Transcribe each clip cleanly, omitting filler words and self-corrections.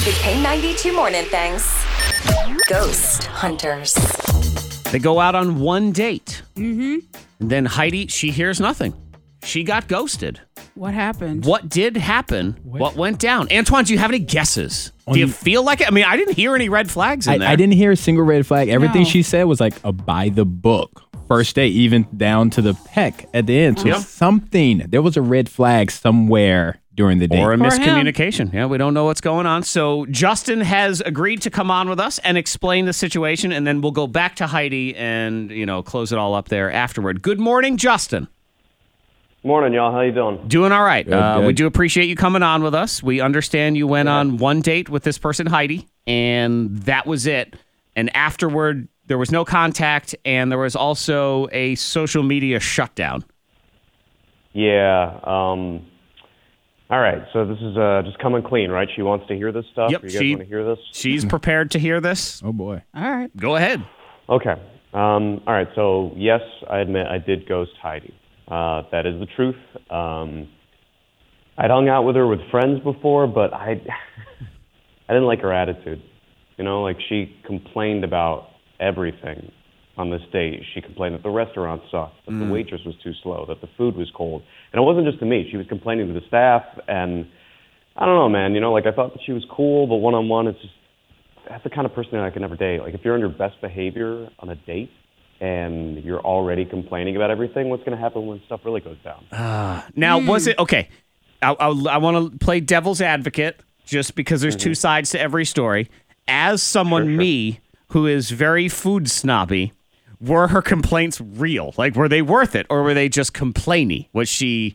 The K92 Morning Thangs. Ghost Hunters. They go out on one date. Mm-hmm. And then Heidi, she hears nothing. She got ghosted. What happened? What did happen? What went down? Antoine, do you have any guesses? Do you feel like it? I mean, I didn't hear any red flags in there. I didn't hear a single red flag. Everything she said was like a by the book. First date, even down to the peck at the end. So there was a red flag somewhere during the date. Or a miscommunication. Yeah, we don't know what's going on. So Justin has agreed to come on with us and explain the situation, and then we'll go back to Heidi and, close it all up there afterward. Good morning, Justin. Morning, y'all. How you doing? Doing all right. Good. We do appreciate you coming on with us. We understand you went on one date with this person, Heidi, and that was it. And afterward, there was no contact, and there was also a social media shutdown. Yeah. All right. So this is just coming clean, right? She wants to hear this stuff. Yep. You guys want to hear this? She's prepared to hear this. Oh, boy. All right. Go ahead. Okay. All right. So, yes, I admit I did ghost Heidi. That is the truth. I'd hung out with her with friends before, but I didn't like her attitude. She complained about everything on this date. She complained that the restaurant sucked, that the waitress was too slow, that the food was cold. And it wasn't just to me. She was complaining to the staff, and I don't know, man. I thought that she was cool, but one-on-one, that's the kind of person that I could never date. Like, if you're on your best behavior on a date, and you're already complaining about everything, what's going to happen when stuff really goes down? Now, was it... Okay, I want to play devil's advocate, just because there's two sides to every story. As someone, me, who is very food snobby, were her complaints real? Like, were they worth it, or were they just complainy? Was she...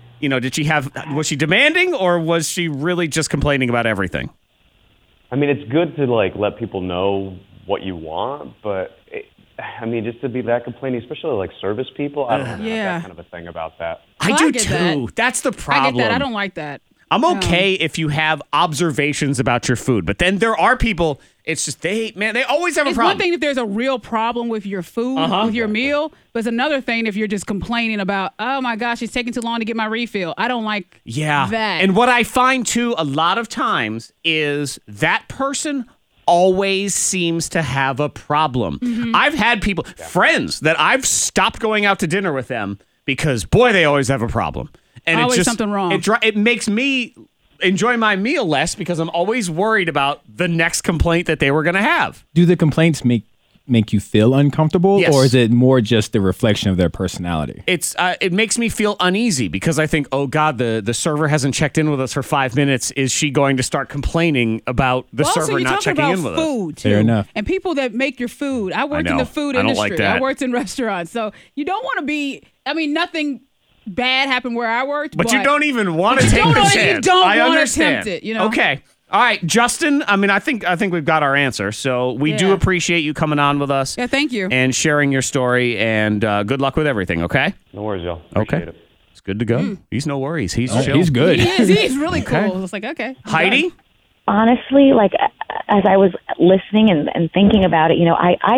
was she demanding, or was she really just complaining about everything? I mean, it's good to, let people know what you want, but... just to be that complaining, especially service people, I don't have that kind of a thing about that. I do too. That. That's the problem. I get that. I don't like that. I'm okay if you have observations about your food, but then there are people, it's just, they always have a problem. It's one thing if there's a real problem with your food, with your meal, but it's another thing if you're just complaining about, oh my gosh, it's taking too long to get my refill. I don't like that. And what I find too, a lot of times, is that person always seems to have a problem. I've had people, friends, that I've stopped going out to dinner with them because, boy, they always have a problem. And always it's just something wrong. It makes me enjoy my meal less because I'm always worried about the next complaint that they were going to have. Do the complaints make you feel uncomfortable, Yes. or is it more just the reflection of their personality? It makes me feel uneasy because I think, oh God, the server hasn't checked in with us for 5 minutes. Is she going to start complaining about the server not checking in with us? Food too. Fair enough. And people that make your food. I worked in the food I don't industry. like that. I worked in restaurants. So you don't want to be, nothing bad happened where I worked. But you don't even want to take the chance. You don't I want to understand. attempt it, Okay. All right, Justin, I think we've got our answer. So we do appreciate you coming on with us. Yeah, thank you. And sharing your story, and good luck with everything, okay? No worries, y'all. Appreciate it. It's good to go. He's no worries. He's chill. He's good. He is. He's really cool. It's like, okay. Heidi? Honestly, as I was listening and thinking about it,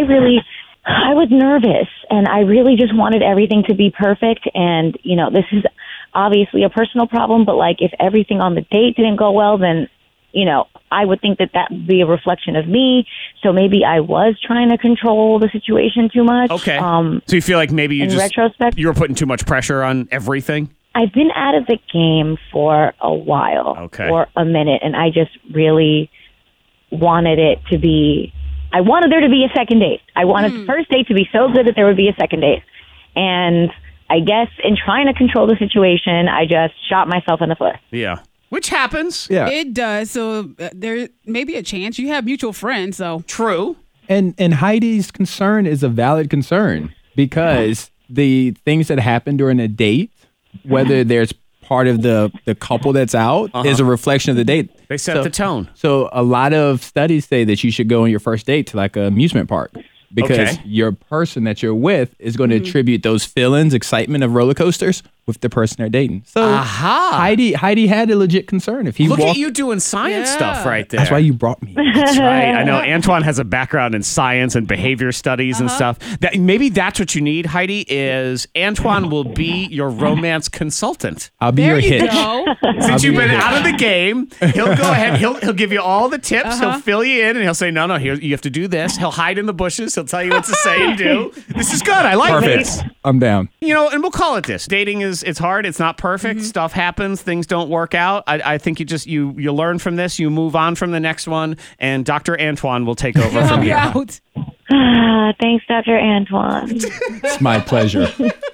I was nervous, and I really just wanted everything to be perfect. And, this is obviously a personal problem, but if everything on the date didn't go well, then, I would think that would be a reflection of me. So maybe I was trying to control the situation too much. Okay. So you feel like maybe in retrospect, you were putting too much pressure on everything? I've been out of the game for a while, for a minute, and I just really wanted it to be, I wanted there to be a second date. I wanted the first date to be so good that there would be a second date. And I guess in trying to control the situation, I just shot myself in the foot. Yeah. Which happens. Yeah. It does. So there may be a chance. You have mutual friends, so. True. And Heidi's concern is a valid concern because the things that happen during a date, whether there's part of the couple that's out, is a reflection of the date. They set the tone. So a lot of studies say that you should go on your first date to an amusement park because your person that you're with is going to attribute those feelings, excitement of roller coasters with the person they're dating. So Aha. Heidi had a legit concern. If he Look walked, at you doing science stuff right there. that's why you brought me. That's right. I know Antoine has a background in science and behavior studies and stuff. Maybe that's what you need, Heidi, is Antoine will be your romance consultant. I'll be your hitch. Since you've been out of the game, he'll go ahead. He'll give you all the tips. He'll fill you in, and he'll say, no, here, you have to do this. He'll hide in the bushes. He'll tell you what to say and do. This is good. I like Perfect. this. I'm down. And we'll call it this. Dating it's hard. It's not perfect. Stuff happens. Things don't work out. I think you learn from this. You move on from the next one, and Dr. Antoine will take over from here. Out. Thanks, Dr. Antoine. It's my pleasure.